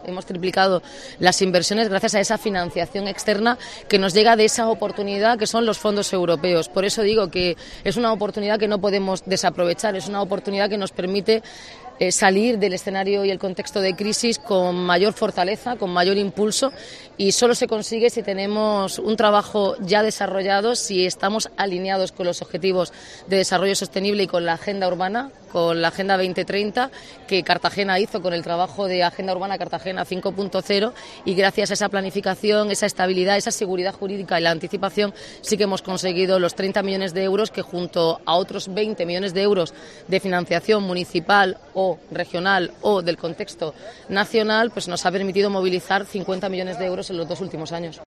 hemos triplicado las inversiones gracias a esa financiación externa que nos llega de esa oportunidad que son los fondos europeos. Por eso digo que es una oportunidad que no podemos desaprovechar, es una oportunidad que nos permite salir del escenario y el contexto de crisis con mayor fortaleza, con mayor impulso, y solo se consigue si tenemos un trabajo ya desarrollado, si estamos alineados con los objetivos de desarrollo sostenible y con la agenda urbana, con la Agenda 2030 que Cartagena hizo con el trabajo de Agenda Urbana Cartagena 5.0, y gracias a esa planificación, esa estabilidad, esa seguridad jurídica y la anticipación sí que hemos conseguido los 30 millones de euros que, junto a otros 20 millones de euros de financiación municipal o regional o del contexto nacional, pues nos ha permitido movilizar 50 millones de euros en los 2 últimos años.